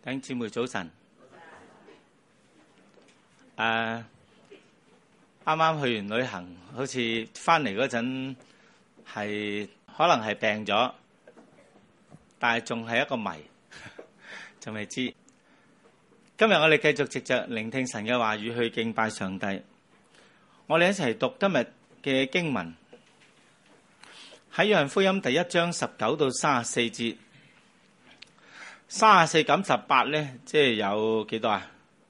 弟兄姊妹早晨。啱啱去完旅行，好似翻嚟嗰陣係可能係病咗，但係仲係一個謎，仲未知。今日我哋繼續藉着聆聽神嘅話語去敬拜上帝。我哋一齊讀今日嘅經文，喺約翰福音第1章19到34節。34減18咧，即係有幾多啊？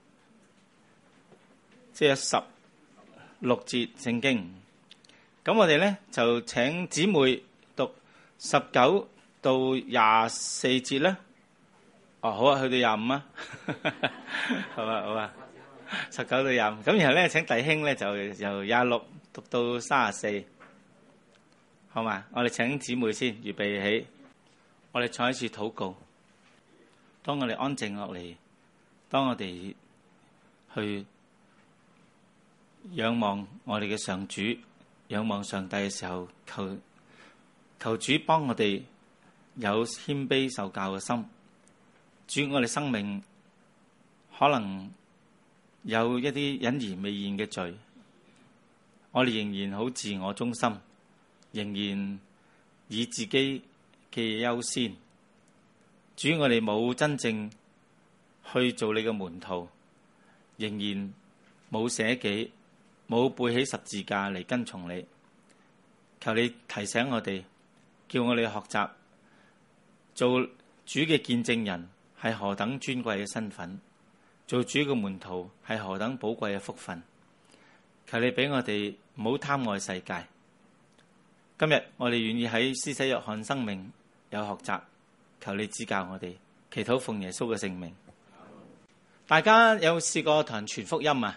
即係16節聖經。咁我哋咧就請姊妹讀19到24節啦。哦，好啊，去到25啊。好啊，好啊。19到25。咁然後咧，請弟兄咧就由26讀到34，好嘛？我哋請姊妹先預備起，我哋再一次禱告。當我哋安靜落嚟，當我哋去仰望我哋嘅上主，仰望上帝嘅時候，求主幫我哋有謙卑受教嘅心。主，我哋生命可能有一啲隱而未現嘅罪，我哋仍然好自我中心，仍然以自己嘅優先。主，我哋冇真正去做你嘅門徒，仍然冇捨己，冇背起十字架嚟跟從你。求你提醒我哋，叫我哋學習做主嘅見證人係何等尊貴嘅身份，做主嘅門徒係何等寶貴嘅福分。求你俾我哋唔好貪愛世界。今日我哋願意喺施洗約翰生命有學習。求你指教我哋，祈禱奉耶穌嘅聖名。大家有試過同人傳福音啊？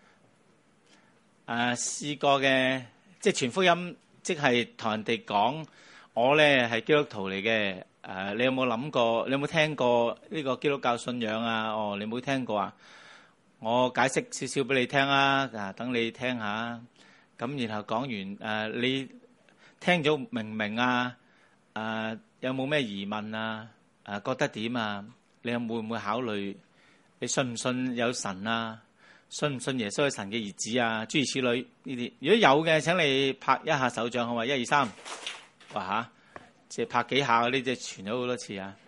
試過嘅，即係傳福音，即係同人哋講我咧係基督徒嚟嘅。你有冇諗過？你有冇聽過呢個基督教信仰啊？哦，你冇聽過啊？我解釋少少俾你聽啊，等你聽下。咁然後講完，你聽咗明唔明啊？有冇咩疑問啊？覺得點啊？你會唔會考慮？你信唔信有神啊？信唔信耶穌係神嘅兒子啊？諸如此類呢啲，如果有嘅，請你拍一下手掌，好嘛？1、2、3，哇吓，即係拍幾下嗰啲，即係傳咗好多次啊！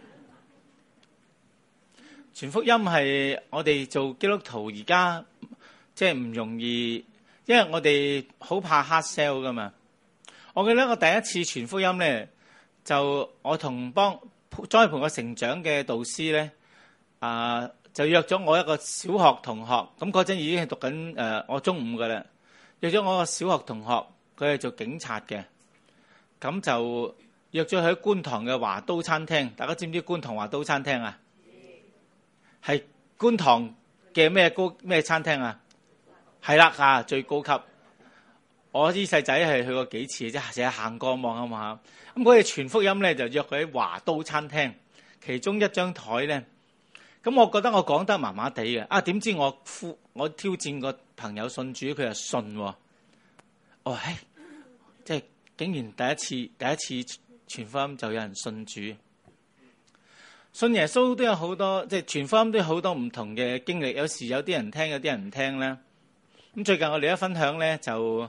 傳福音係我哋做基督徒而家即係唔容易，因為我哋好怕 hard sell 噶嘛。我記得我第一次傳福音咧。就我同幫栽培我成長嘅導師咧，就約咗我一個小學同學，咁嗰陣已經係讀緊我中五㗎喇，約咗我個小學同學，佢係做警察嘅，咁就約咗佢喺觀塘嘅華都餐廳。大家知唔知觀塘華都餐廳啊？係觀塘嘅咩餐廳啊？係啦，最高級。我啲細仔係去過幾次啫，成日行過望一望下。咁佢哋傳福音咧，就約佢喺華都餐廳，其中一張台咧。咁我覺得我講得麻麻地嘅，點知我挑戰個朋友信主，佢又信喎。即係竟然第一次傳福音就有人信主，信耶穌都有好多，即係傳福音都有好多唔同嘅經歷。有時有啲人聽，有啲人唔聽咧。咁最近我哋一分享咧就。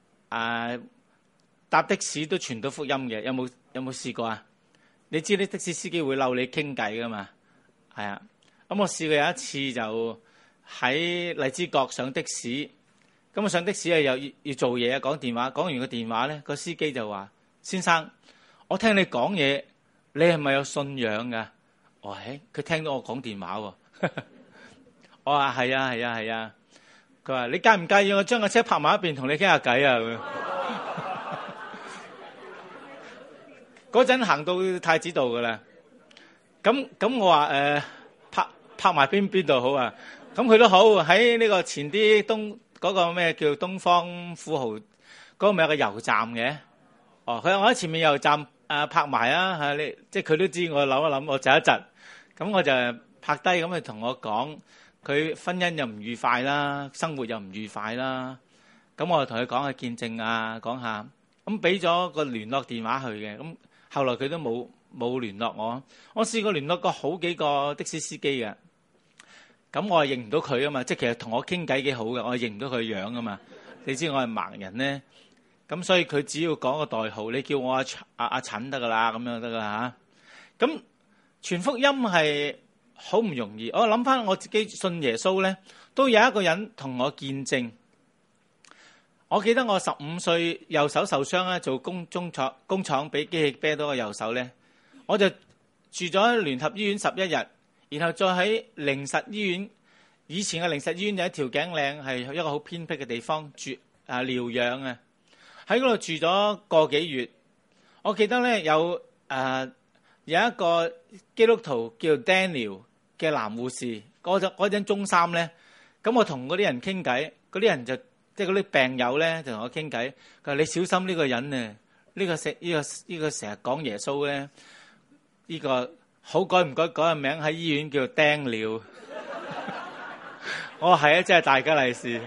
搭的士都傳到福音嘅，有冇試過啊？你知啲的士司機會嬲你傾偈噶嘛？係啊，咁我試過有一次就喺荔枝角上的士，咁我上的士又要做嘢啊，講電話，講完個電話咧，個司機就話：先生，我聽你講嘢，你係咪有信仰噶？佢聽到我講電話喎，我話係啊。佢話：你介唔介意我將個車泊埋一邊，同你傾下偈啊？嗰陣行到太子道噶啦，咁我話泊埋邊度好啊？咁佢都好，喺呢個前啲嗰個咩叫東方富豪嗰個咪有個油站嘅。佢話我喺前面油站泊埋啊，你即係佢都知我諗一諗，我窒一窒，咁我就泊低咁佢同我講。佢婚姻又唔愉快啦，生活又唔愉快啦。咁我就同佢講下見證啊，講下咁俾咗個聯絡電話佢嘅。咁後來佢都冇冇聯絡我。我試過聯絡過好幾個的士司機嘅，咁我係認唔到佢啊嘛，即係其實同我傾偈幾好嘅，我係認唔到佢樣啊嘛。你知我係盲人咧，咁所以佢只要講個代號，你叫我阿陳得噶啦，咁樣得噶嚇。咁傳福音係好唔容易。我諗翻我自己信耶穌咧，都有一個人同我見證。我記得我15歲右手受傷咧，做工廠俾機器啤到個右手咧，我就住咗喺聯合醫院11日，然後再喺靈實醫院。以前嘅靈實醫院就喺調景嶺，係一個好偏僻嘅地方住療養啊。喺嗰度住咗個幾月。我記得咧有一個基督徒叫 Daniel 嘅男護士，嗰陣中三咧，咁我同嗰啲人傾偈，嗰啲人就即係嗰啲病友咧就同我傾偈，佢話你小心呢個人啊，呢個成日講耶穌咧，呢個好改唔改個名喺醫院叫做釘了。我話係啊，真係大吉利是。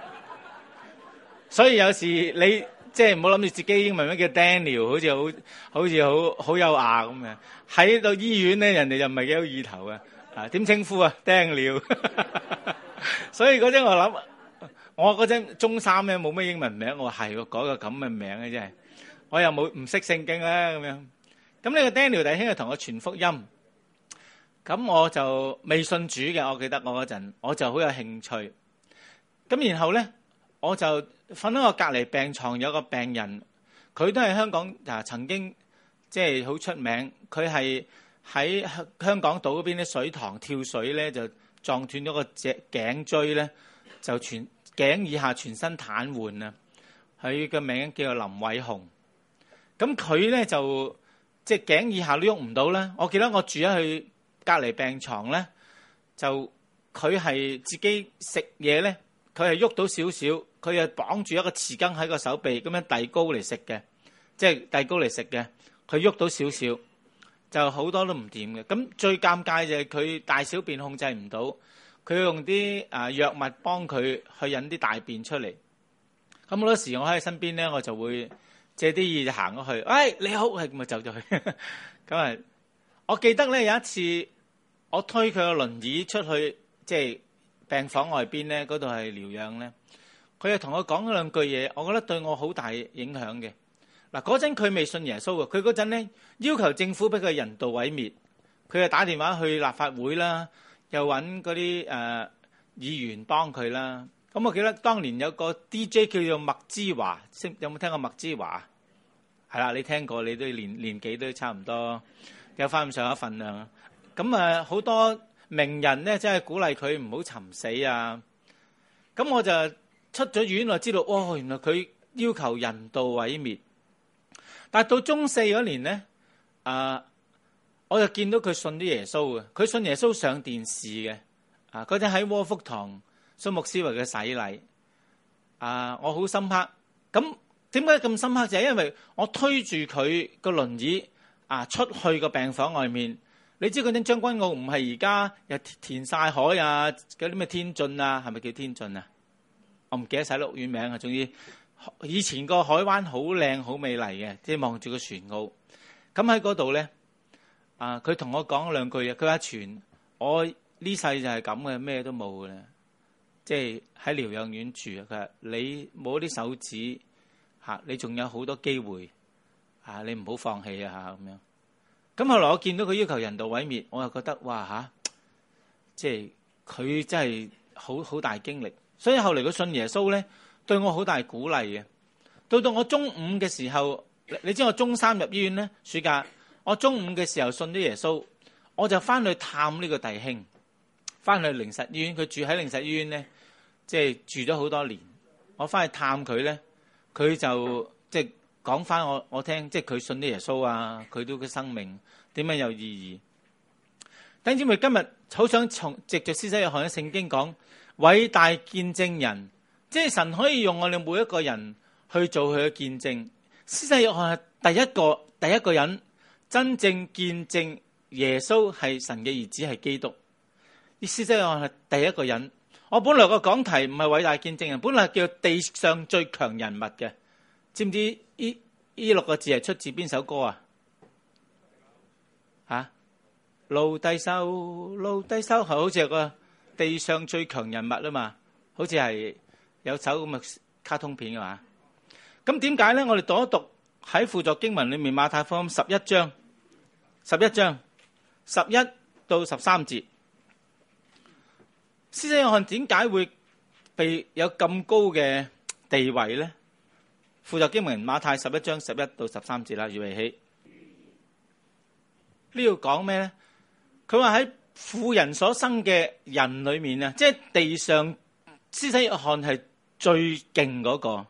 所以有時你即係唔好諗住自己英文名叫 Daniel，好似好有雅咁嘅。喺到醫院咧，人哋就唔係幾好意頭嘅。點稱呼啊？釘了。所以嗰陣我諗，我嗰陣中三咧冇咩英文名，我話係改個咁嘅名嘅真係。我又冇唔識聖經啦咁樣。咁呢個 Daniel 弟兄就同我傳福音。咁我就未信主嘅，我記得我嗰陣，我就好有興趣。咁然後咧，我就瞓喺我隔離病床，有個病人，佢都係香港曾經即係好出名。佢係喺香港島嗰邊啲水塘跳水咧，就撞斷咗個頸椎咧，就頸以下全身癱瘓啊！佢嘅名叫做林偉雄。咁佢咧就即係頸以下都喐唔到咧。我記得我住咗去隔離病床咧，就佢係自己食嘢咧，佢係喐到少少，佢係綁住一個匙羹喺個手臂咁樣遞高嚟食嘅，即係遞高嚟食嘅。佢喐到少少，就好多都唔掂嘅。咁最尷尬就係佢大小便控制唔到，佢用啲藥物幫佢去引啲大便出嚟。咁好多時我喺身邊咧，我就會借啲意就行咗去，哎你好，係咁啊走咗去。咁啊，我記得咧有一次，我推佢個輪椅出去，即係病房外邊咧，嗰度係療養咧。佢又同我講咗兩句嘢，我覺得對我好大影響嘅。嗱，嗰陣佢未信耶穌嘅，佢嗰陣咧要求政府俾佢人道毀滅，佢就打電話去立法會啦，又揾嗰啲議員幫佢啦。咁我記得當年有個 DJ 叫做麥之華，有冇聽過麥之華？係啦，你聽過，你都年紀都差唔多，有翻咁上下份量。咁好多名人咧，真係鼓勵佢唔好尋死啊！咁我就出咗院，我知道，哦，原來佢要求人道毀滅。但係到中四嗰年咧，我就見到佢信啲耶穌嘅，佢信耶穌上電視嘅。嗰陣喺窩福堂蘇牧師為佢洗禮。我好深刻。咁點解咁深刻？就係因為我推住佢個輪椅出去個病房外面。你知嗰陣將軍澳唔係而家又填晒海啊，嗰啲咩天晉啊，係咪叫天晉啊？我唔記得晒屋苑名啊。總之以前個海灣好靚好美麗嘅，即係望住個船澳。咁喺嗰度咧，佢同我講兩句嘢。佢話全我呢世就係咁嘅，咩都冇嘅啦。即係喺療養院住啊。佢話你冇啲手指你仲有好多機會你唔好放棄啊咁樣。咁後來我見到佢要求人道毀滅，我又覺得哇即係佢真係好大經歷。所以後嚟佢信耶穌咧，對我好大鼓勵嘅。到我中五嘅時候，你知我中三入醫院咧，暑假我中五嘅時候信咗耶穌，我就翻去探呢個弟兄，翻去靈實醫院。佢住喺靈實醫院咧，即係住咗好多年。我翻去探佢咧，佢就即係講翻我聽，即係佢信咗耶穌啊，佢都嘅生命點樣有意義。弟兄姊妹，今日好想藉着施洗約翰嘅聖經講偉大見證人，即係神可以用我哋每一個人去做佢嘅見證。施洗約翰係第一個人真正見證耶穌係神嘅兒子，係基督。施洗約翰係第一個人。我本來個講題唔係偉大見證人，本來係叫地上最強人物嘅。知唔知呢6個字係出自邊首歌啊？ 奴隸獸，奴隸獸係好似個地上最強人物啊嘛，好似係有首咁嘅卡通片嘅嘛。咁點解咧？我哋讀一讀喺輔助經文裏面馬太福音11章11到13節，施洗約翰點解會被有咁高嘅地位咧？輔助經文馬太11章11到13節啦，預備起。呢度講咩咧？佢話喺婦人所生嘅人裏面啊，即係地上施洗約翰係最勁嗰個。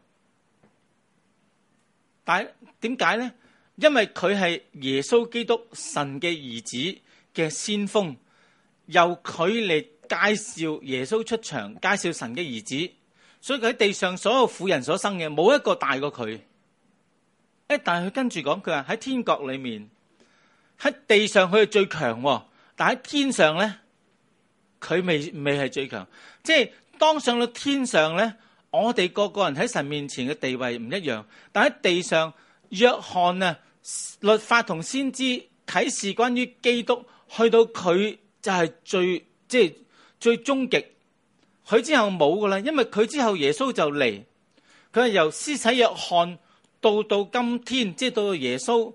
但係點解咧？因為佢係耶穌基督神嘅兒子嘅先鋒，由佢嚟介紹耶穌出場，介紹神嘅兒子，所以佢喺地上所有婦人所生嘅冇一個大過佢。但係佢跟住講，佢話喺天國裏面，喺地上佢係最強，但喺天上咧，佢未係最強。即係當上到天上咧，我哋個個人喺神面前嘅地位唔一樣。但喺地上，約翰啊，律法同先知啟示關於基督，去到佢就係最終極。佢之後冇噶啦，因為佢之後耶穌就嚟。佢係由施洗約翰到今天，即係到耶穌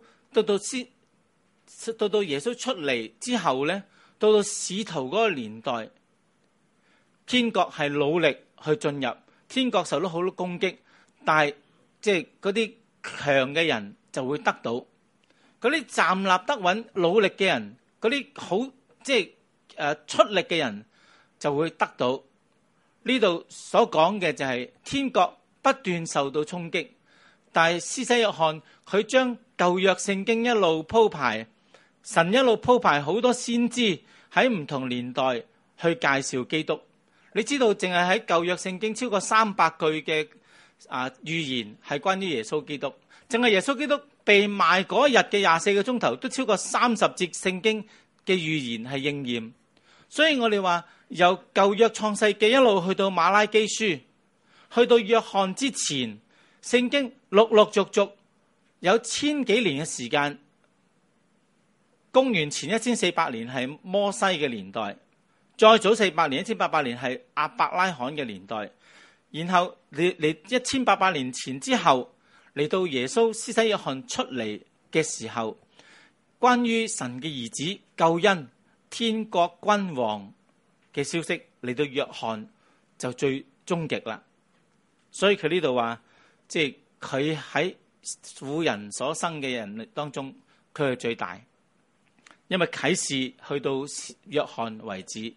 到耶穌出嚟之後咧，到使徒嗰個年代，天國係努力去進入，天國受到好多攻擊，但係即係嗰啲強嘅人就會得到，嗰啲站立得穩、努力嘅人，嗰啲好出力嘅人就會得到。呢度所講嘅就係天國不斷受到衝擊，但係施洗約翰佢將舊約聖經一路鋪排，神一路鋪排好多先知喺唔同年代去介紹基督。你知道淨係喺舊約聖經超過300句嘅預言係關於耶穌基督，淨係耶穌基督被賣嗰日嘅24個鐘頭都超過30節聖經嘅預言係應驗。所以我哋話由舊約創世記一路去到馬拉基書，去到約翰之前，聖經陸陸續續有1000幾年嘅時間。公元前1400年係摩西嘅年代，再早400年1800年係亞伯拉罕嘅年代，然後你1800年前之後嚟到耶穌施洗約翰出嚟嘅時候，關於神嘅兒子救恩、天國君王嘅消息嚟到約翰就最終極啦。所以佢呢度話，即係佢喺婦人所生嘅人當中，佢係最大。因為啟示去到約翰為止，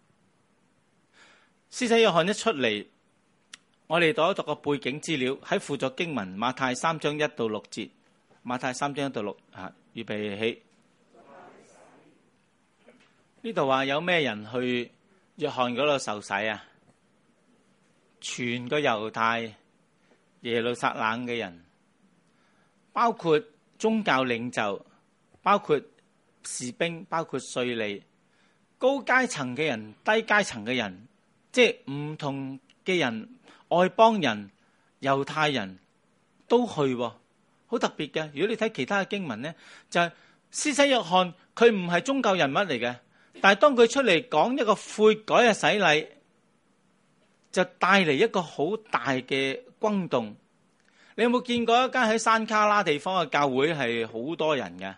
施洗約翰一出嚟，我哋讀一讀個背景資料，喺輔助經文馬太3章1到6節，馬太3章1到6，預備起。呢度話有咩人去約翰嗰度受洗啊？全個猶太耶路撒冷嘅人，包括宗教領袖，包括士兵，包括稅吏，高階層嘅人、低階層嘅人，即係唔同嘅人，外邦人、猶太人都去，好特別嘅。如果你睇其他嘅經文呢，就係施洗約翰佢唔係宗教人物嚟嘅，但係當佢出嚟講一個悔改嘅洗禮，就帶嚟一個好大嘅轟動。你有冇見過一間喺山卡拉地方嘅教會係好多人嘅？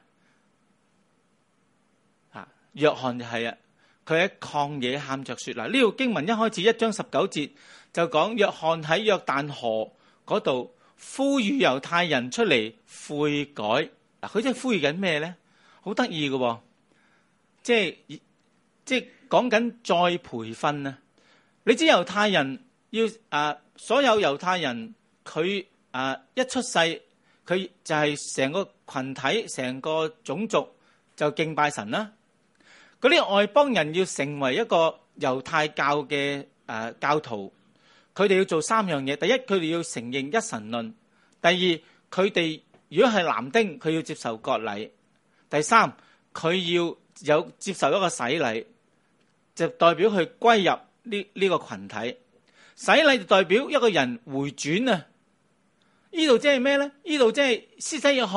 約翰就係啊，佢喺曠野喊着說啦。呢條經文一開始1章19節就講約翰喺約旦河嗰度呼籲猶太人出嚟悔改。嗱，佢真係呼籲緊咩咧？好得意嘅，即係講緊再培訓啊！你知猶太人要所有猶太人佢一出世佢就係成個群體、成個種族就敬拜神啦。嗰啲外邦人要成為一個猶太教嘅教徒，佢哋要做3樣嘢。第一，佢哋要承認一神論；第二，佢哋如果係男丁，佢要接受割禮；第三，佢要有接受一個洗禮，就代表佢歸入呢個群體。洗禮就代表一個人回轉啊！呢度即係咩咧？呢度即係施洗約翰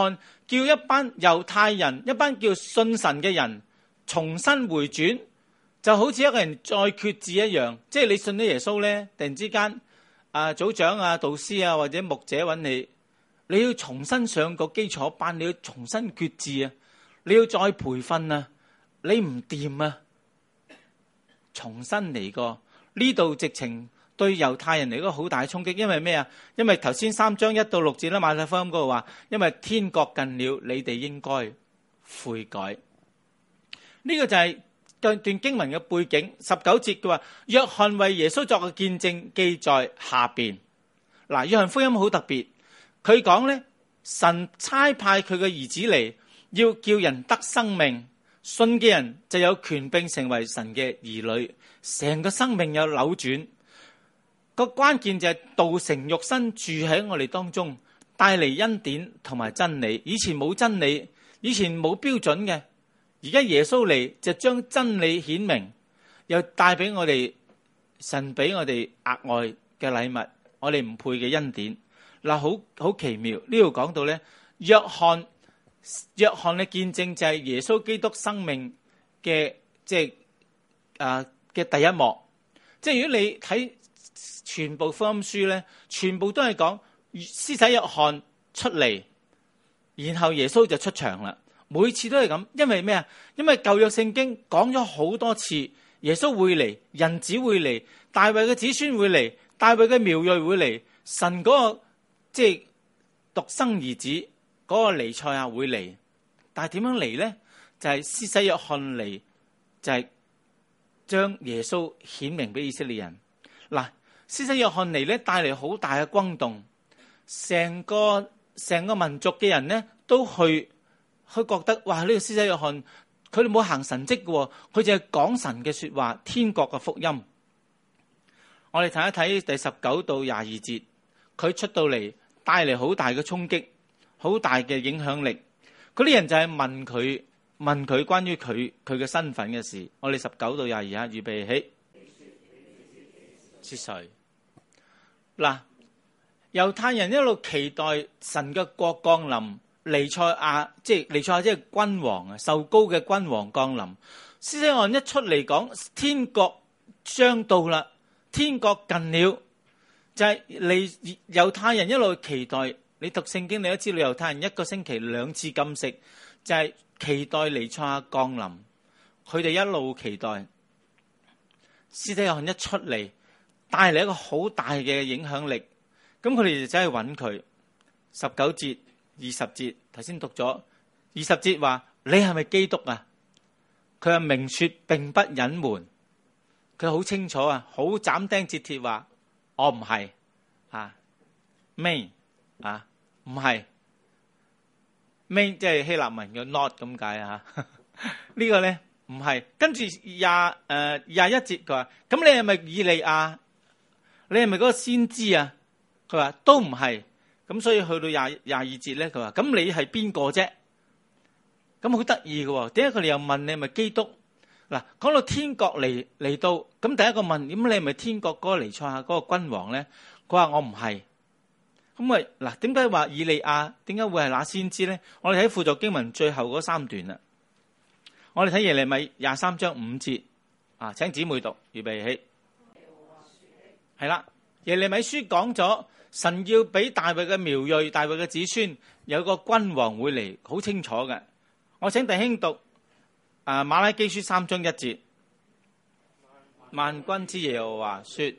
叫一班猶太人，一班叫信神嘅人重新回轉，就好似一個人再決志一樣。即係你信咗耶穌咧，突然之間組長啊、導師啊或者牧者揾你，你要重新上個基礎班，你要重新決志啊，你要再培訓啊，你唔掂啊，重新嚟過。呢度直情對猶太人嚟個好大衝擊，因為咩啊？因為頭先3章1到6節啦，馬太福音嗰度話，因為天國近了，你哋應該悔改。呢個就係段經文嘅背景。19節佢話，約翰為耶穌作嘅見證記在下邊。嗱，約翰福音好特別，佢講咧，神差派佢嘅兒子嚟，要叫人得生命，信嘅人就有權並成為神嘅兒女，成個生命有扭轉。個關鍵就係道成肉身住喺我哋當中，帶嚟恩典同埋真理。以前冇真理，以前冇標準嘅，而家耶穌嚟就將真理顯明，又帶俾我哋神俾我哋額外嘅禮物，我哋唔配嘅恩典。嗱，好奇妙。呢度講到咧，約翰嘅見證就係耶穌基督生命嘅嘅第一幕。即係如果你睇全部福音書咧，全部都係講施洗約翰出嚟，然後耶穌就出場啦。每次都係咁，因為咩啊？因為舊約聖經講咗好多次，耶穌會嚟，人子會嚟，大衛嘅子孫會嚟，大衛嘅苗裔會嚟，神嗰個即係獨生兒子嗰個彌賽亞會嚟。但係點樣嚟咧？就係施洗約翰嚟，就係將耶穌顯明俾以色列人。嗱，施洗約翰嚟咧，帶嚟好大嘅轟動，成個民族嘅人咧都去覺得，哇！呢個施洗約翰佢哋冇行神蹟嘅，佢就係講神嘅說話，天國嘅福音。我哋睇一睇第19到22節，佢出到嚟帶嚟好大嘅衝擊，好大嘅影響力。嗰啲人就係問佢關於佢嘅身份嘅事。我哋19到22啊，預備起。是誰？嗱，猶太人一路期待神嘅國降臨，彌賽亞即係君王啊，受膏嘅君王降臨。施洗約翰一出嚟講，天國將到啦，天國近了，就係猶太人一路期待。你讀聖經你都知道，猶太人1個星期2次禁食，就係期待彌賽亞降臨。佢哋一路期待。施洗約翰一出嚟，帶嚟一個好大嘅影響力，咁佢哋就走去揾佢。19節、20節，頭先讀咗20節話：你係咪基督啊？佢話明說並不隱瞞，佢好清楚啊，好斬釘截鐵話：我唔係啊，咩啊？唔係咩？即係希臘文嘅 not 咁解啊？呢個咧唔係。跟住21節佢話：咁你係咪以利亞？你係咪嗰個先知啊？佢話都唔係。咁所以去到22節咧，佢話：咁你係邊個啫？咁好得意嘅，點解佢哋又問你係咪基督？嗱，講到天國嚟到，咁第一個問：咁你係咪天國嗰個彌賽亞嗰個君王咧？佢話我唔係。咁咪嗱，點解話以利亞？點解會係那先知咧？我哋睇輔助經文最後嗰3段啦。我哋睇耶利米23章5節啊，請姊妹讀，預備起。係啦，耶利米書講咗，神要俾大衛嘅苗裔、大衛嘅子孫有個君王會嚟，好清楚嘅。我請弟兄讀馬拉基書3章1節，萬軍之耶和華說。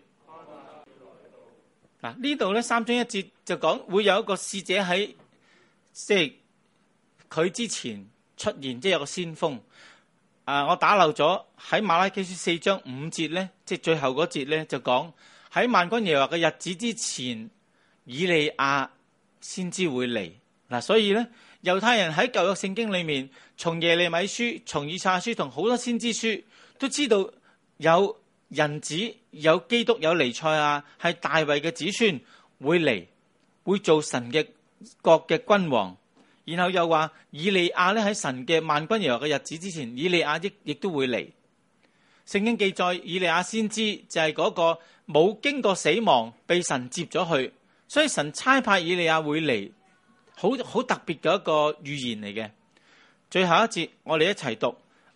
嗱，呢度咧3章1節就講會有一個使者喺即係佢之前出現，即係有個先鋒。我打漏咗喺馬拉基書4章5節咧，即係最後嗰節咧就講喺萬軍耶和華嘅日子之前，以利亞先知會嚟。嗱，所以咧猶太人喺舊約聖經裏面，從耶利米書、從以賽亞書同好多先知書都知道有人子、有基督、有彌賽亞，係大衛嘅子孫會嚟，會做神嘅國嘅君王。然後又話以利亞咧喺神嘅萬軍耶和華嘅日子之前，以利亞亦都會嚟。聖經記載以利亞先知就係嗰個冇經過死亡被神接咗去，所以神差派以利亞會嚟好特別嘅一個預言嚟嘅。最後一節，我哋一齊讀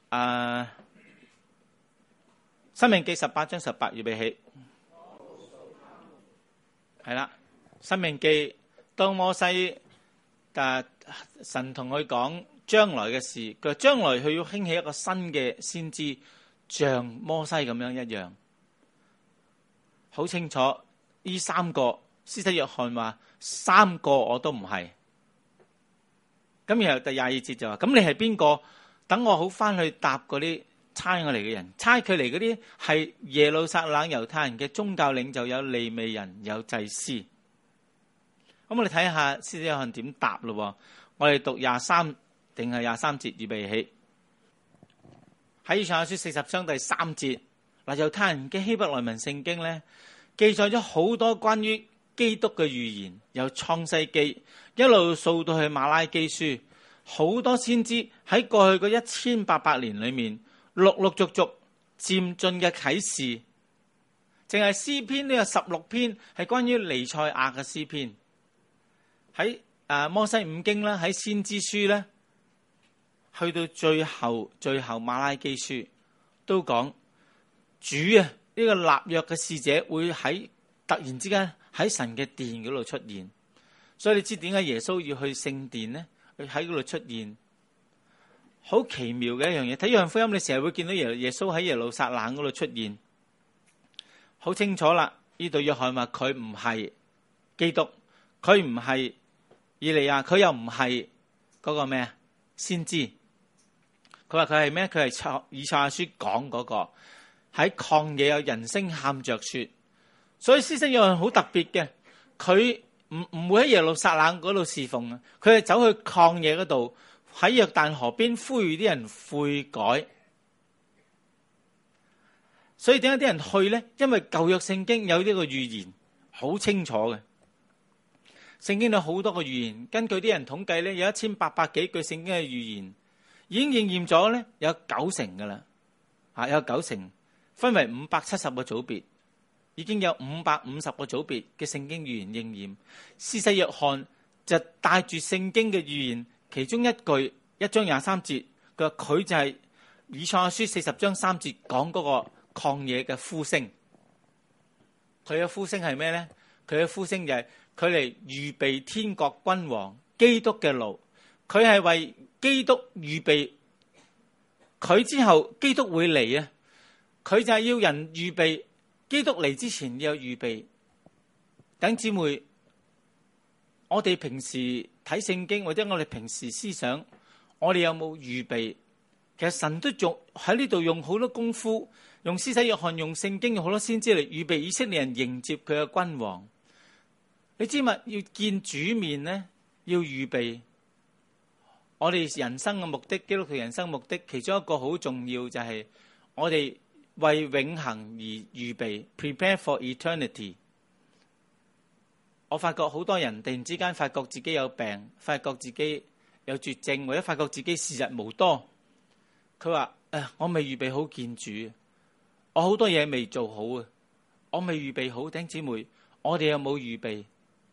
申命記18章18，預備起。係啦，申命記當摩西神同佢講將來嘅事，佢話將來佢要興起一個新嘅先知，像摩西咁樣一樣。好清楚，呢三個施洗約翰話三個我都唔係。咁然後第22節就話，咁你係邊個？等我好翻去答嗰啲差我嚟嘅人。差佢嚟嗰啲係耶路撒冷猶太人嘅宗教領袖，有利未人，有祭司。咁我哋睇下施洗約翰點答咯。我哋讀23定係23節，預備起。喺以賽亞書40章第3節，嗱，猶太人嘅希伯來文聖經咧，記載咗好多關於基督嘅預言，由創世記一路數到去馬拉基書，好多先知喺過去嗰1800年裏面，陸陸續續漸進嘅啟示。淨係詩篇呢個16篇係關於彌賽亞嘅詩篇。喺摩西五經啦，喺先知書咧，去到最後馬拉基書都講主啊，呢個立約嘅使者會喺突然之間喺神嘅殿嗰度出現。所以你知點解耶穌要去聖殿呢？佢喺嗰度出現，好奇妙嘅一樣嘢。睇約翰福音，你成日會見到耶穌喺耶路撒冷嗰度出現，好清楚啦。呢度約翰話佢唔係基督，佢唔係以利亞，佢又唔係嗰個咩啊先知。佢話佢係咩？佢係以賽亞書講嗰個喺曠野有人聲喊着說。所以施洗約翰好特別嘅，佢唔會喺耶路撒冷嗰度侍奉啊，佢係走去曠野嗰度，喺約旦河邊呼籲啲人悔改。所以點解啲人去呢？因為舊約聖經有呢個預言好清楚嘅。聖經有好多個預言，根據啲人統計咧，有1800幾句聖經嘅預言已經應驗咗咧，有90%噶啦，有90%，分為570個組別，已經有550個組別嘅聖經預言應驗。施洗約翰就帶住聖經嘅預言，其中一句1章23節，佢話佢就係以賽亞書40章3節講嗰個曠野嘅呼聲。佢嘅呼聲係咩咧？佢嘅呼聲就係佢嚟預備天國君王基督嘅路，佢係為基督預備，佢之後基督會嚟啊！佢就係要人預備，基督嚟之前要有預備。弟兄姊妹，我哋平時睇聖經或者我哋平時思想，我哋有冇預備？其實神都仲喺呢度用好多功夫，用施洗約翰，用聖經，用好多先知嚟預備以色列人迎接佢嘅君王。你知嘛？要見主面呢，要預備。我哋人生嘅目的，基督徒人生目的，其中一個好重要就係我哋為永恆而預備 ，prepare for eternity。我發覺好多人突然之間發覺自己有病，發覺自己有絕症，或者發覺自己時日無多。佢話：我未預備好見主，我好多嘢未做好啊，我未預備好。弟兄姊妹，我哋有冇預備？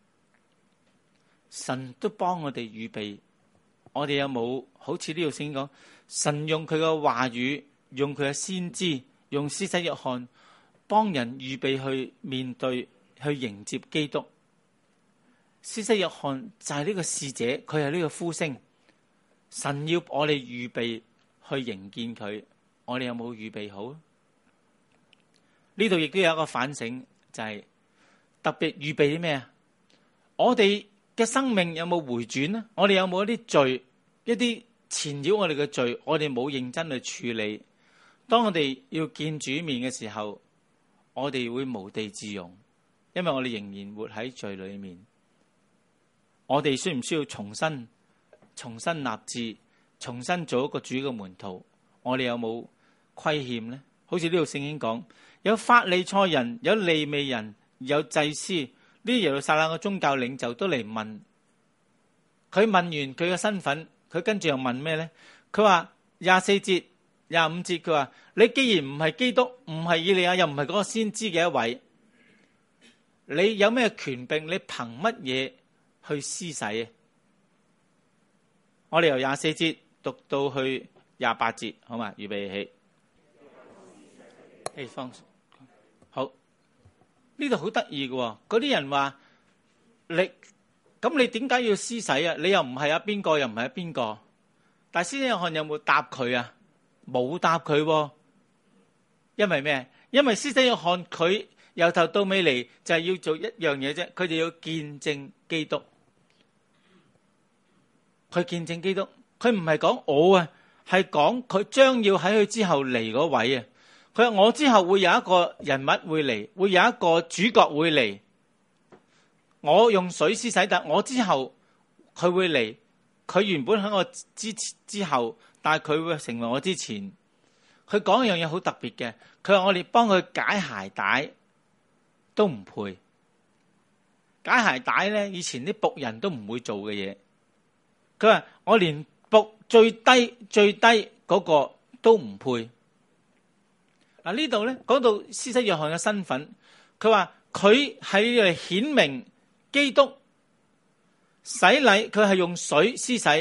神都幫我哋預備，我哋有冇好似呢度先講？神用佢嘅話語，用佢嘅先知，用施洗約翰幫人預備去面對，去迎接基督。施洗約翰就係呢個使者，佢係呢個呼聲。神要我哋預備去迎見佢，我哋有冇預備好？呢度亦都有一個反省，就係特別預備啲咩啊？我哋嘅生命有冇回轉呢？我哋有冇一啲罪，一啲纏繞我哋嘅罪，我哋冇認真去處理。當我哋要見主面嘅時候，我哋會無地自容，因為我哋仍然活喺罪裏面。我哋需唔需要重新立志，重新做一個主嘅門徒？我哋有冇虧欠呢？好似呢度聖經講，有法利賽人，有利未人，有祭司，呢啲耶路撒冷嘅宗教領袖都嚟問。佢問完佢嘅身份，佢跟住又問咩呢？佢話24節、25節，佢話你既然唔係基督，唔係以利亞，又唔係嗰個先知嘅一位，你有咩權柄？你憑乜嘢去施洗啊？ 我哋由24節讀到去28節，好嘛？預備起。好，呢度好得意嘅，嗰啲人話咁你點解要施洗啊？你又唔係邊個，又唔係邊個？但係施洗約翰有冇答佢啊？冇答佢，因為咩？因為施洗約翰佢由頭到尾嚟就係要做一樣嘢啫，佢哋要見證基督。佢見證基督，佢唔係講我啊，係講佢將要喺佢之後嚟嗰位啊。佢話我之後會有一個人物會嚟，會有一個主角會嚟。我用水施洗，但我之後佢會嚟。佢原本喺我之後，但係佢會成為我之前。佢講一樣嘢好特別嘅，佢話我哋幫佢解鞋帶都唔配。解鞋帶咧，以前啲僕人都唔會做嘅嘢。佢話我連僕最低嗰個都唔配。嗱，呢度咧講到施洗約翰嘅身份，佢話佢係嚟顯明基督洗禮，佢係用水施洗。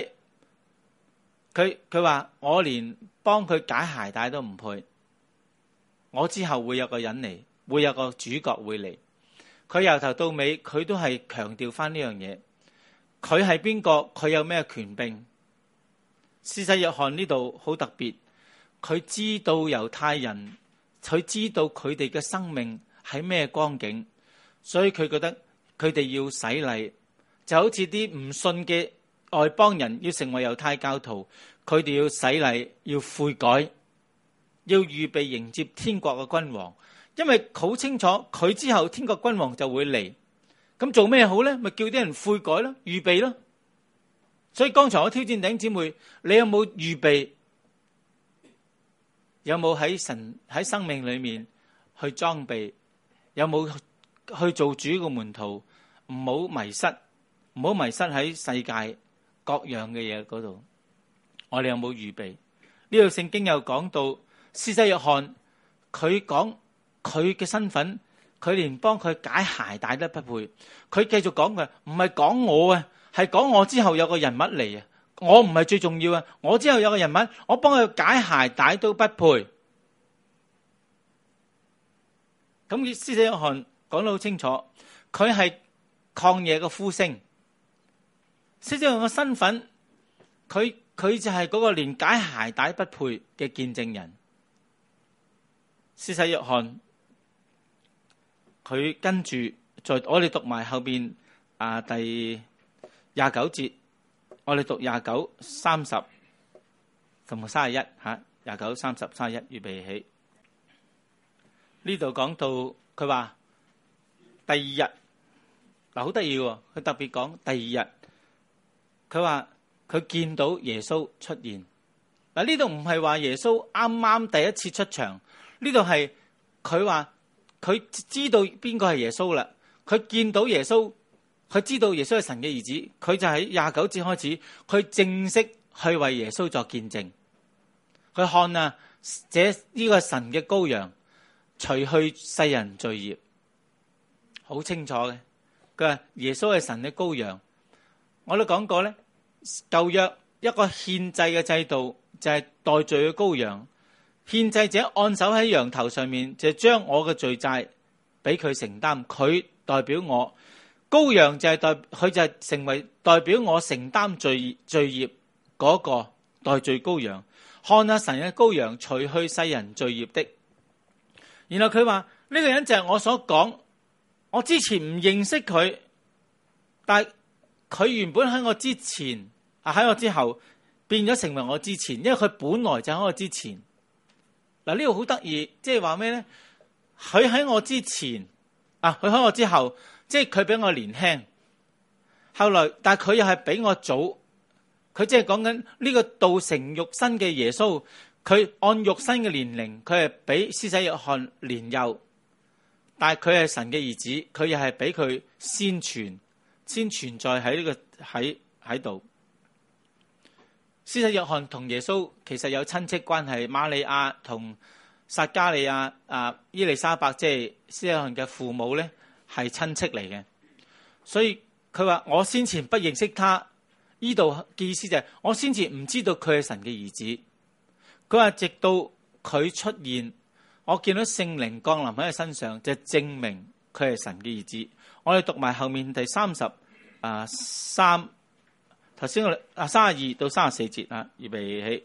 佢話我連幫佢解鞋帶都唔配，我之後會有個人嚟，會有個主角會嚟。佢由頭到尾佢都係強調翻呢樣嘢。佢係邊個？佢有咩權柄？施洗約翰呢度好特別，佢知道猶太人，佢知道佢哋嘅生命係咩光景，所以佢覺得佢哋要洗禮，就好似啲唔信嘅外邦人要成為猶太教徒，佢哋要洗禮，要悔改，要預備迎接天國嘅君王，因為好清楚佢之後天國君王就會嚟。咁做咩好咧？咪叫啲人悔改咯，預備咯。所以剛才我挑戰弟兄姊妹，你有冇預備？有冇喺生命裏面去裝備？有冇去做主嘅門徒？唔好迷失，唔好迷失喺世界各樣嘅嘢嗰度。我哋有冇預備？呢度聖經又講到施洗約翰，佢講佢嘅身份。佢連幫佢解鞋帶都不配，佢繼續講嘅唔係講我啊，係講我之後有個人物嚟啊，我唔係最重要啊，我之後有個人物，我幫佢解鞋帶都不配。咁施洗約翰講得好清楚，佢係曠野嘅呼聲。施洗約翰嘅身份，佢就係嗰個連解鞋帶不配嘅見證人。施洗約翰。佢跟住，我哋讀埋後邊第29節，我哋讀29、30同埋31嚇，29、30、31預備起。呢度講到佢話第二日，嗱好得意喎，佢特別講第二日，佢話佢見到耶穌出現。嗱呢度唔係話耶穌啱啱第一次出場，呢度係佢話。佢知道邊個係耶穌啦，佢見到耶穌，佢知道耶穌係神嘅兒子，佢就喺29節開始，佢正式去為耶穌作見證。佢看啊，呢個神嘅羔羊，除去世人罪孽，好清楚嘅。佢話耶穌係神嘅羔羊。我都講過咧，舊約一個獻祭嘅制度就係代罪嘅羔羊。獻祭者按手喺羊頭上面，就將我嘅罪債俾佢承擔，佢代表我。羔羊就係佢就係成為代表我承擔罪孽嗰個代罪羔羊。看下神嘅羔羊，除去世人罪孽的。然後佢話呢個人就係我所講，我之前唔認識佢，但係佢原本喺我之前喺我之後變咗成為我之前，因為佢本來就喺我之前。嗱呢個好得意，即係話咩咧？佢喺我之前，佢喺我之後，即係佢比我年輕。後來，但係佢又係比我早。佢即係講緊呢個道成肉身嘅耶穌，佢按肉身嘅年齡，佢係比施洗約翰年幼。但係佢係神嘅兒子，佢又係比佢先存在喺呢個喺度。施洗約翰同耶穌其實有親戚關係，瑪利亞同撒加利亞伊麗莎白，即係施洗約翰嘅父母咧，係親戚嚟嘅。所以佢話我先前不認識他， 呢度嘅意思就係我先至唔知道佢係神嘅兒子。佢話直到佢出現，我見到聖靈降臨喺佢身上，就證明佢係神嘅兒子。我哋讀埋後面第33，頭先我哋32到34節啊，預備起。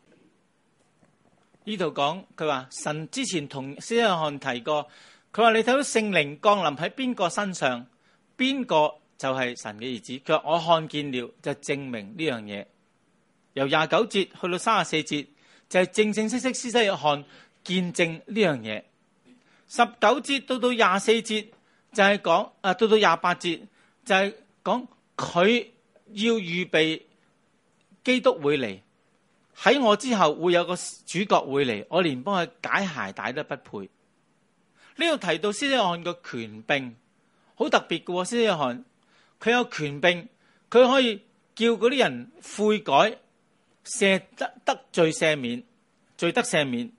呢度講佢話神之前同施洗約翰提過，佢話你睇到聖靈降臨喺邊個身上，邊個就係神嘅兒子。佢話我看見了，就證明呢樣嘢。由29節去到34節，就係正正式式施洗約翰見證呢樣嘢。19節到到24節就係講，到到28節就係講佢要預備基督會嚟，喺我之後會有個主角會嚟，我連幫佢解鞋帶都不配。呢度提到施洗約翰個權柄好特別嘅，施洗約翰佢有權柄，佢可以叫嗰啲人悔改，得罪赦免，罪得赦免。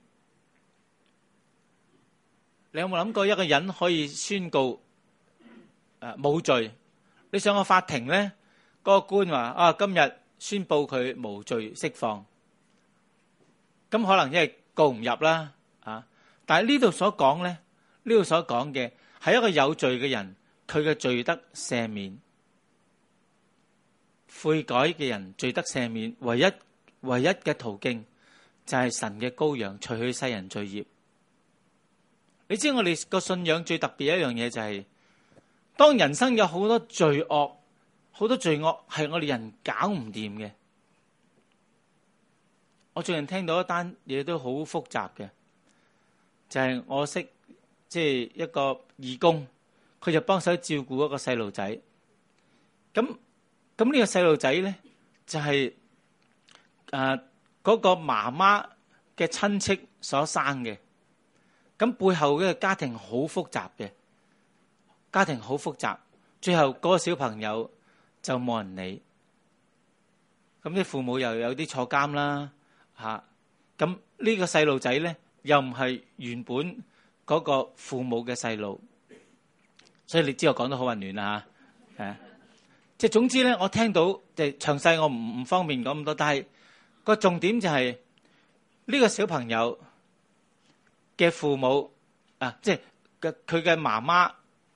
你有冇諗過一個人可以宣告冇罪？你上個法庭咧，嗰個官話今日宣布佢無罪釋放，咁可能因為告唔入啦但係呢度所講咧，呢度所講嘅係一個有罪嘅人，佢嘅罪得赦免，悔改嘅人罪得赦免，唯一嘅途徑就係神嘅羔羊除去世人罪孽。你知我哋個信仰最特別一樣嘢就係，當人生有好多罪惡係我哋人搞唔掂嘅。我最近聽到一單嘢都好複雜嘅，就係我識即係一個義工，佢就幫手照顧一個細路仔。咁呢個細路仔咧就係嗰個媽媽嘅親戚所生嘅。咁背後嘅家庭好複雜嘅，最後嗰個小朋友就冇人理，咁啲父母又有啲坐監啦咁呢個細路仔咧又唔係原本嗰個父母嘅細路，所以你知我講得好混亂啦即係總之咧，我聽到即係詳細我唔方便講咁多，但係個重點就係呢個小朋友嘅父母即係佢嘅媽媽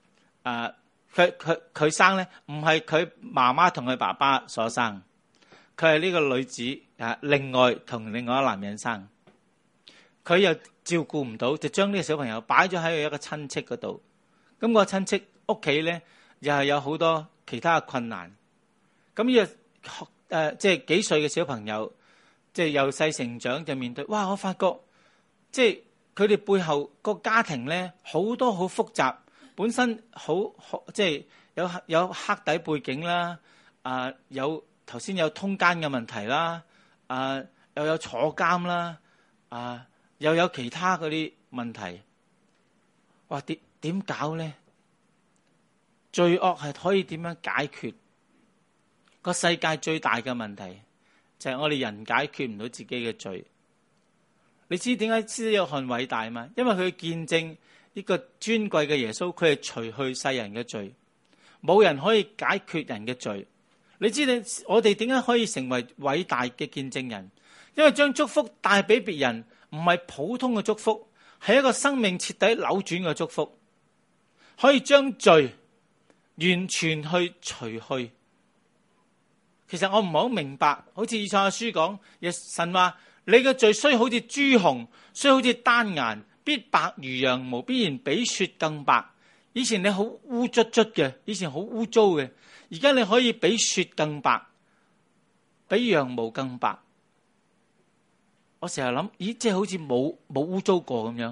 佢生咧，唔係佢媽媽同佢爸爸所生，佢係呢個女子另外同另外一個男人生，佢又照顧唔到，就將呢個小朋友擺咗喺一個親戚嗰度。咁個親戚屋企咧又係有好多其他嘅困難。咁呢個即係幾歲嘅小朋友，即係由細成長就面對，哇！我發覺即係佢哋背後個家庭咧好多好複雜，本身好即係有黑底背景啦，有頭先有通姦嘅問題啦，又有坐監啦，又有其他嗰啲問題。哇！點搞咧？罪惡係可以點樣解決？個世界最大嘅問題就係我哋人解決唔到自己嘅罪。你知點解施洗約翰偉大嘛？因為佢見證呢個尊貴嘅耶穌，佢係除去世人嘅罪，冇人可以解決人嘅罪。你知我哋點解可以成為偉大嘅見證人？因為將祝福帶俾別人，唔係普通嘅祝福，係一個生命徹底扭轉嘅祝福，可以將罪完全去除去。其實我唔係好明白，好似以賽亞書講，神話你嘅罪雖好似朱紅，雖好似丹顏，必白如羊毛，必然比雪更白。以前你好污卒卒嘅，以前好污糟嘅，而家你可以比雪更白，比羊毛更白。我成日諗，咦，即係好似冇污糟過咁樣。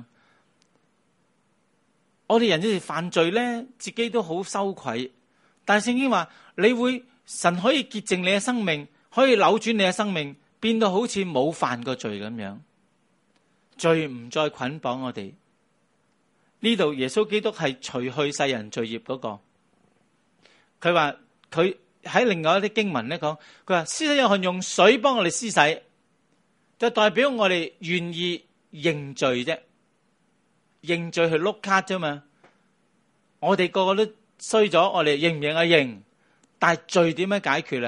我哋人有時犯罪咧，自己都好羞愧。但係聖經話，神可以潔淨你嘅生命，可以扭轉你嘅生命，變到好似冇犯過罪咁樣，罪唔再捆綁我哋。呢度耶穌基督係除去世人罪孽嗰個。佢話佢喺另外一啲經文咧講，佢話施洗約翰用水幫我哋施洗，就代表我哋願意認罪啫，認罪去碌卡啫嘛。我哋個個都衰咗，我哋認唔認啊？認。但係罪點樣解決啊？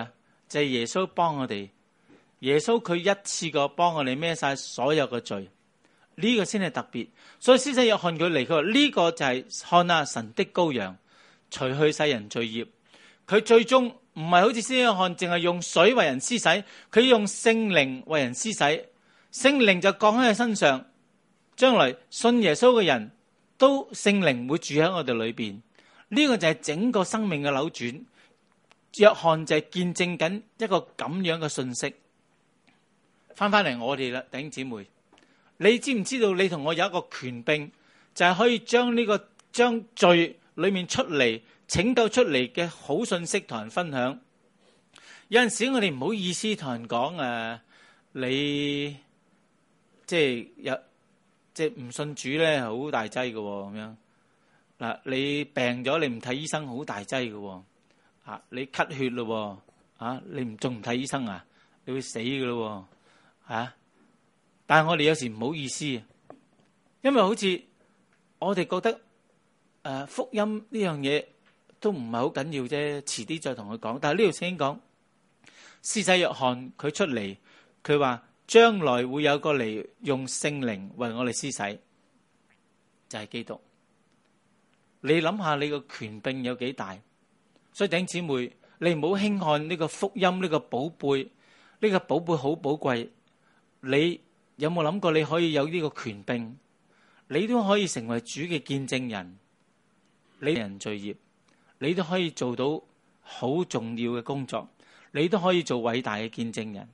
就係耶穌幫我哋。耶穌佢一次過幫我哋孭晒所有嘅罪，呢個先係特別。所以施洗約翰佢嚟，佢話呢個就係看啊神的羔羊，除去世人罪孽。佢最終唔係好似施洗約翰淨係用水為人施洗，佢用聖靈為人施洗，聖靈就降喺佢身上，將來信耶穌嘅人都聖靈會住喺我哋裏邊。呢個就係整個生命嘅扭轉。約翰就係見證緊一個咁樣嘅信息。翻嚟我哋啦，弟兄姊妹，你知唔知道你同我有一個權柄，就係可以將罪裏面出嚟拯救出嚟嘅好信息同人分享。有陣時我哋唔好意思同人講你即係唔信主咧，好大劑嘅咁樣嗱。你病咗，你唔睇醫生，好大劑嘅你咳血咯你仲唔睇醫生啊？你會死嘅咯但係我哋有時唔好意思，因為好似我哋覺得福音呢樣嘢都唔係好緊要啫，遲啲再同佢講。但係呢度先講施洗約翰佢出嚟，佢話將來會有個嚟用聖靈為我哋施洗，就係基督。你諗下你個權柄有幾大？所以弟兄姊妹，你唔好輕看呢個福音，呢個寶貝，呢個寶貝好寶貴。你有冇諗過你可以有呢個權柄？你都可以成為主嘅見證人，你人罪孽，你都可以做到好重要嘅工作，你都可以做偉大嘅見證人。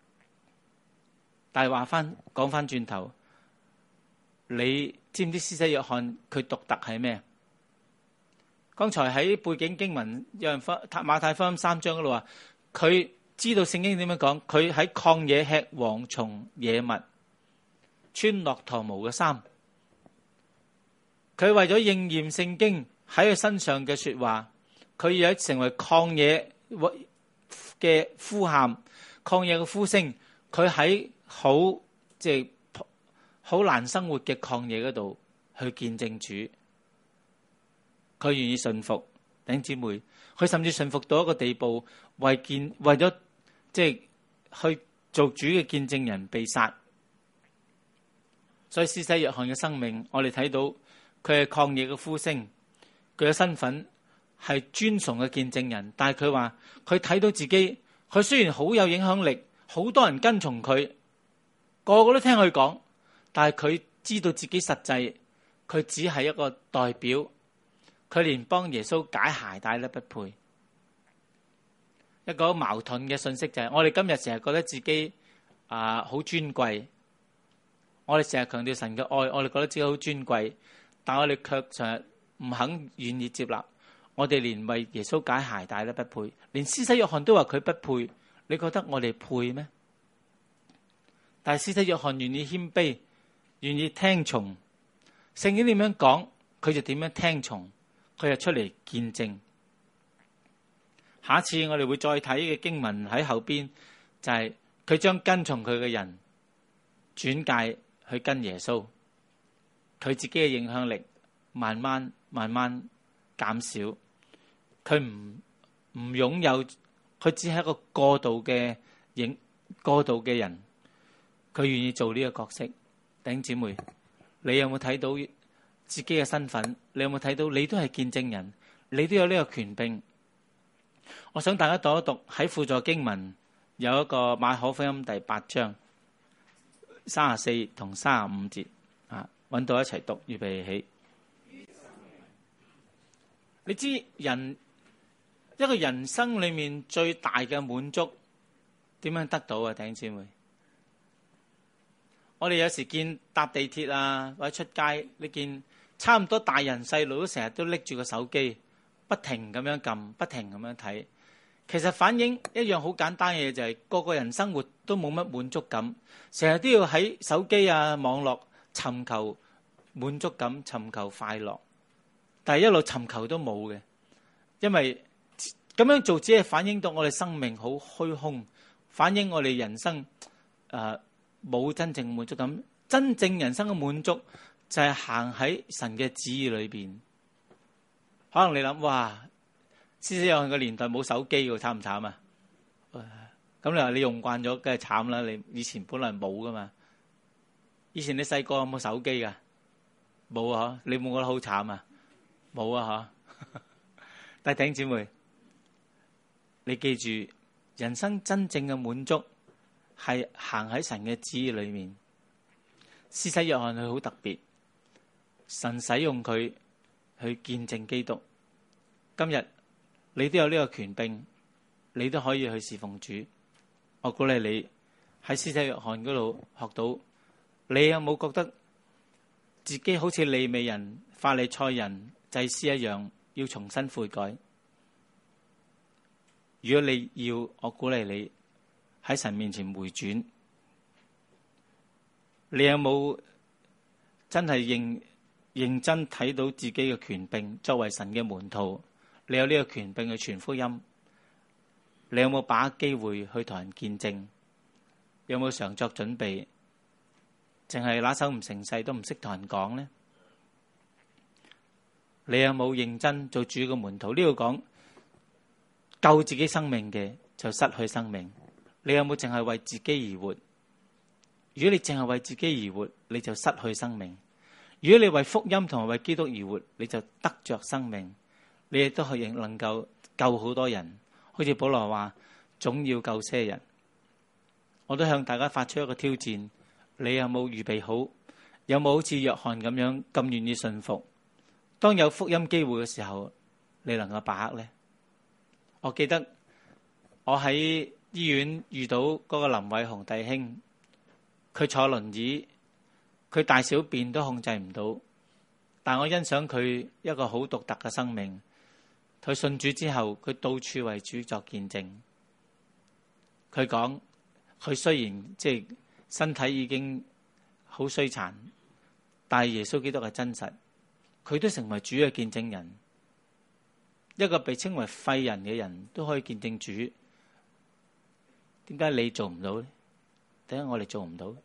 但係講翻轉頭，你知唔知施洗約翰佢獨特係咩？剛才喺背景經文，有人馬太福音3章嗰度話，佢知道聖經點樣講，佢喺曠野吃蝗蟲野蜜，穿駱駝毛嘅衫。佢為咗應驗聖經喺佢身上嘅說話，佢有成為曠野嘅呼喊，曠野嘅呼聲。佢喺好難生活嘅曠野嗰度去見證主。佢願意順服，弟兄姊妹，佢甚至順服到一個地步，為咗去做主嘅見證人被殺。所以施洗約翰嘅生命，我哋睇到佢係曠野嘅呼聲，佢嘅身份係尊崇嘅見證人。但係佢話佢睇到自己，佢雖然好有影響力，好多人跟從佢，個個都聽佢講，但係佢知道自己實際，佢只係一個代表。佢連幫耶穌解鞋帶都不配。一個矛盾嘅信息就係，我哋今日成日覺得自己好尊貴，我哋成日強調神嘅愛，我哋覺得自己好尊貴，但我哋卻成日唔肯願意接納。我哋連為耶穌解鞋帶都不配，連施洗約翰都話佢不配。你覺得我哋配咩？但係施洗約翰願意謙卑，願意聽從聖經點樣講，佢就點樣聽從。佢就出嚟見證。下一次我哋會再睇嘅經文喺後邊，就係佢將跟從佢嘅人轉介去跟耶穌，佢自己嘅影響力慢慢減少，佢唔擁有，佢只係一個過渡嘅人，佢願意做呢個角色。弟兄姊妹，你有冇睇到自己嘅身份？你有冇睇到你都係見證人，你都有呢個權柄？我想大家讀一讀喺輔助經文，有一個馬可福音第8章34同35節揾到一齊讀，預備起。你知一個人生裏面最大嘅滿足點樣得到啊？弟兄姊妹，我哋有時見搭地鐵或者出街，你見差唔多大人細路都成日都拎住個手機，不停咁樣撳，不停咁樣睇。其實反映一樣好簡單嘅嘢，就係個個人生活都冇乜滿足感，成日都要喺手機網絡尋求滿足感，尋求快樂，但係一路尋求都冇嘅，因為咁樣做只係反映到我哋生命好虛空，反映我哋人生冇真正滿足感。真正人生嘅滿足就係行喺神嘅旨意裏邊。可能你諗，哇，施洗約翰嘅年代冇手機喎，慘唔慘啊？ 咁你話你用慣咗，梗係慘啦！你以前本來冇噶嘛。以前你細個有冇手機噶？冇啊！你冇覺得好慘啊？冇啊！嚇！但係弟兄姊妹，你記住，人生真正嘅滿足係行喺神嘅旨意裏面。施洗約翰佢好特別，神使用佢去見證基督。今日你都有呢個權柄，你都可以去侍奉主。我鼓勵你喺施洗約翰嗰度學到，你有冇覺得自己好似利未人、法利賽人、祭司一樣，要重新悔改？如果你要，我鼓勵你喺神面前回轉。你有冇真係認真睇到自己嘅權柄？作為神嘅門徒，你有呢個權柄去傳福音。你有冇把握機會去同人見證？有冇常作準備？淨係拿手唔成勢都唔識同人講呢？你有冇認真做主嘅門徒？呢度講救自己生命嘅就失去生命。你有冇淨係為自己而活？如果你淨係為自己而活，你就失去生命；如果你為福音同埋為基督而活，你就得着生命。你亦都係能夠救好多人。好似保羅話，總要救些人。我都向大家發出一個挑戰，你有冇預備好？有冇好似約翰咁樣咁願意信服？當有福音機會嘅時候，你能夠把握呢？我記得我喺醫院遇到嗰個林偉雄弟兄，佢坐輪椅，佢大小便都控制唔到，但我欣賞佢一個好獨特嘅生命。佢信主之後，佢到處為主作見證。佢講，佢雖然即係身體已經好衰殘，但係耶穌基督係真實，佢都成為主嘅見證人。一個被稱為廢人嘅人都可以見證主，點解你做唔到呢？點解我哋做唔到？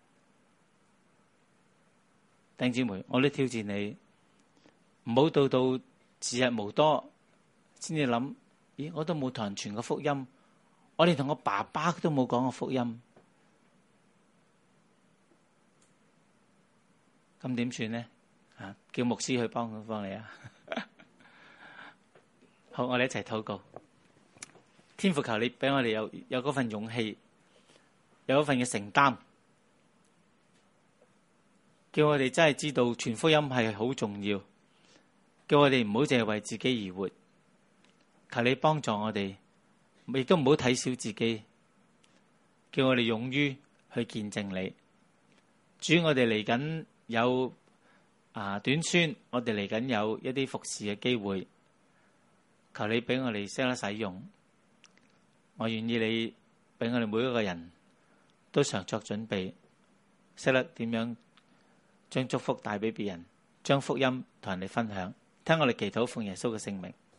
弟兄姊妹，我都挑戰你，唔好到時日無多先至諗，咦，我都冇同人傳過福音，我連同我爸爸都冇講過福音，咁點算呢？叫牧師去幫你啊！好，我哋一齊禱告。天父，求你俾我哋有嗰份勇氣，有嗰份嘅承擔，叫我哋真係知道傳福音係好重要，叫我哋唔好淨係為自己而活。求你幫助我哋，亦都唔好睇小自己，叫我哋勇於去見證你。主，我哋嚟緊有短宣，我哋嚟緊有一啲服侍嘅機會，求你俾我哋識得使用。我願意你俾我哋每一個人都常作準備，識得點樣將祝福帶俾別人，將福音同人哋分享。聽我哋祈禱，奉耶穌嘅聖名。